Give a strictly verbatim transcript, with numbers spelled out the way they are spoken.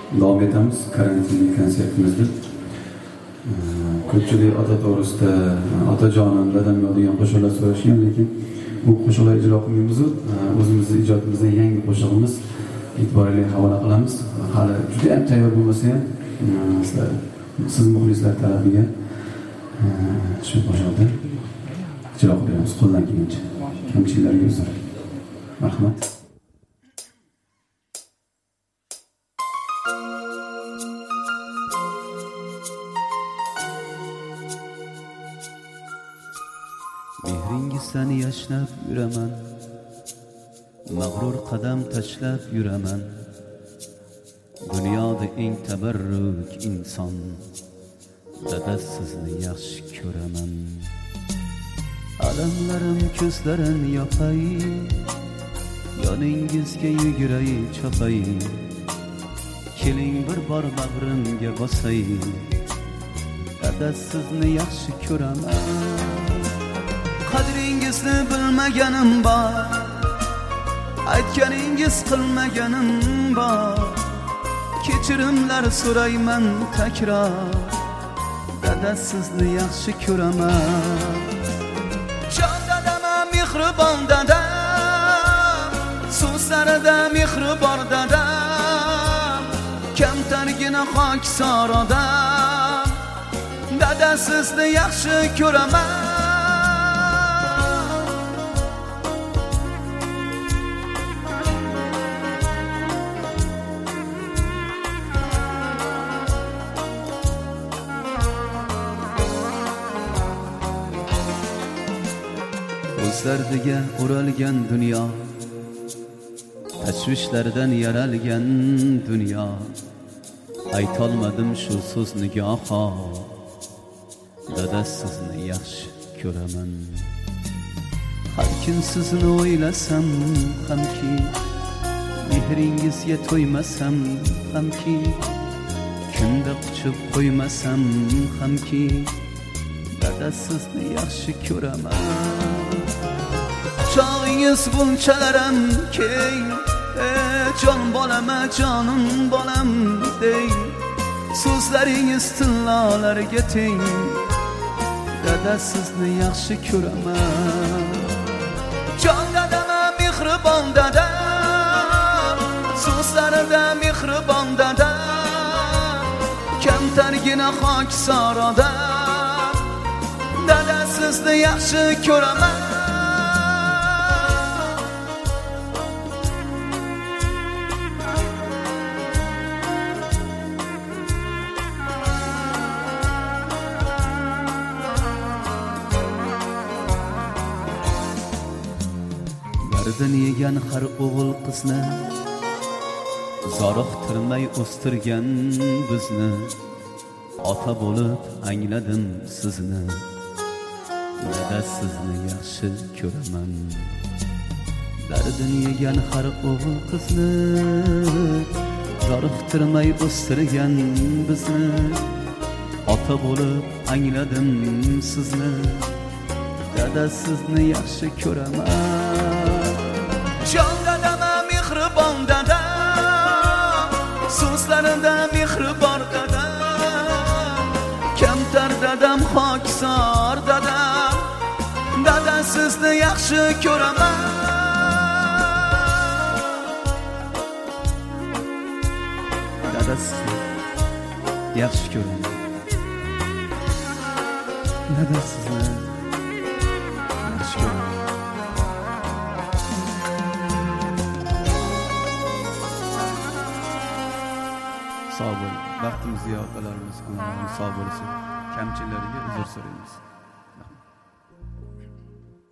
davom etamiz karantinli konsertimizni. Ko'pchilik ota to'g'risida otajonim, dadam yodigan qo'shiqlar so'rashgan, lekin bu qo'shiqlar ijro qilmaymiz. O'zimizning ijodimizdan yangi qo'shig'imiz e'tiborli havola qilamiz. Hali juda ham tayyor bo'lmasa ham siz muxlislar talabiga shu qo'shiqni ijro qilamiz qo'ldan kelgancha. Kamchiliklarga uzr. Rahmat. Mehringizdan yashnab yuraman, mag'rur qadam tashlab yuraman. Dunyoda eng tabarruk inson, dada sizni yaxshi ko'raman. Alamlarim ko'zlarin yopay, yoningizga yuguray chopay. Keling bir bor bag'rimga bosay, dada sizni yaxshi ko'raman. Qadringizni bilmaganim bor, aytganingiz qilmaganim bor. Kechirimlar so'rayman takror, dada sizni yaxshi ko'raman. Jon dadam, mehribon dadam, so'zlarida mehri bor dadam. Kamtargina xokisor odam, dada sizni yaxshi ko'raman. O'zlardiga o'ralgan dunyo, tashvishlardan yaralgan dunyo. Aytolmadim shu so'zni goho, dada sizni yaxshi ko'raman. Har kun sizni o'ylasam hamki, mehringizga to'ymasam hamki, kunda quchib qo'ymasam hamki, dada sizni yaxshi ko'raman. Chog'ingiz bunchalarim keng, e jon bolama jonim bolam dey. So'zlaringiz tillolarga teng, dada sizni yaxshi ko'raman. Jon dadam, mehribon dadam, so'zlarida mehribon dadam. Kamtargina xokisor odam, dada sizni yaxshi ko'raman. Dardan yegan har o'g'il qizni, zoriqtirmay o'stirgan bizni. Ota bo'lib angladim sizni, dada sizni yaxshi ko'raman. Dardan yegan har o'g'il qizni, zoriqtirmay o'stirgan bizni. Ota bo'lib angladim sizni, dada sizni yaxshi ko'raman. Jon dadam, mehribon dadam, so'zlarida mehri bor dadam. Kamtar dadam, xokisor dadam, dada sizni yaxshi ko'raman. Dada sizni yaxshi ko'raman. Dada sizni yaxshi ko'raman. Sağ olun. Vaqtimizni yo'qotganlarimiz sağ bo'lsin. Kamchiliklariga uzr so'raymiz.